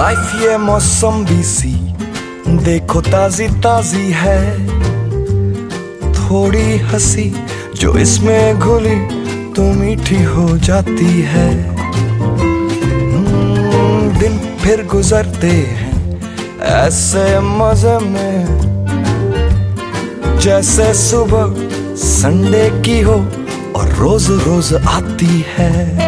Life ये मौसम भी सी देखो ताजी ताजी है, थोड़ी हंसी जो इसमें घुली तो मीठी हो जाती है। दिन फिर गुजरते हैं ऐसे मजे में, जैसे सुबह संडे की हो और रोज रोज आती है।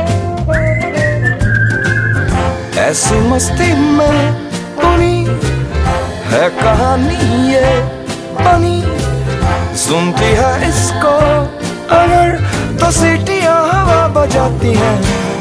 ऐसी मस्ती में बुनी है कहानी ये बनी, सुनती है इसको अगर तो सीटियां हवा बजाती हैं।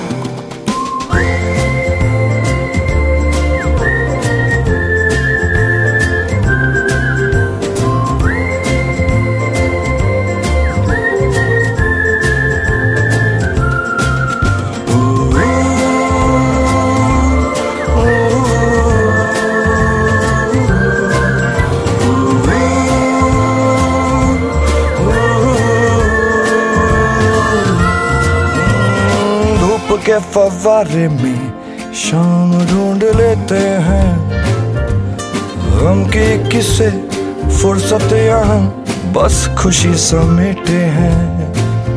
के फव्वारे में शाम ढूंढ लेते हैं, गम की किसे फुर्सत यहाँ बस खुशी समेटे हैं।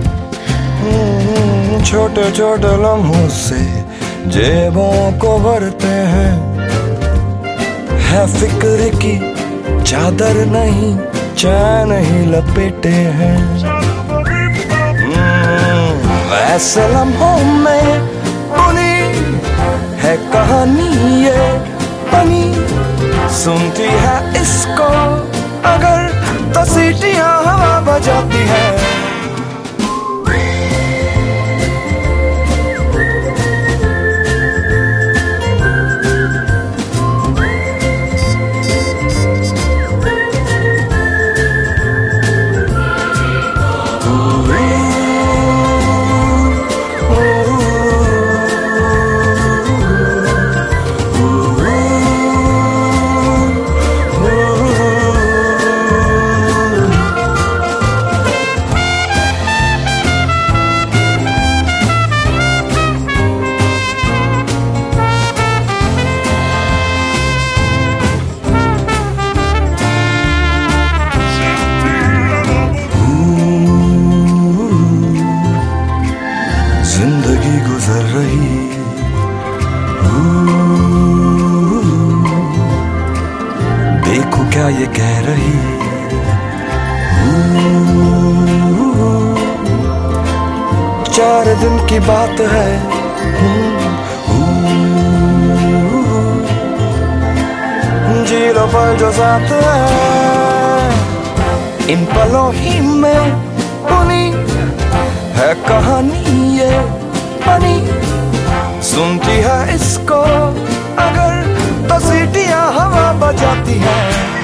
छोटे छोटे लम्हों से जेबों को भरते हैं, है फिक्र की चादर नहीं चैन ही लपेटे हैं। ऐसे लम्हों में बुनी है कहानी ये बनी, सुनती है इसको अगर तो सीटियां हवा बजाती है। जिंदगी गुजर रही देखो क्या ये कह रही, चार दिन की बात है जी लो पल जो साथ है। इन पलों ही में बुनी है कहानी ये बनी, सुनती है इसको अगर तो सीटियां हवा बजाती है।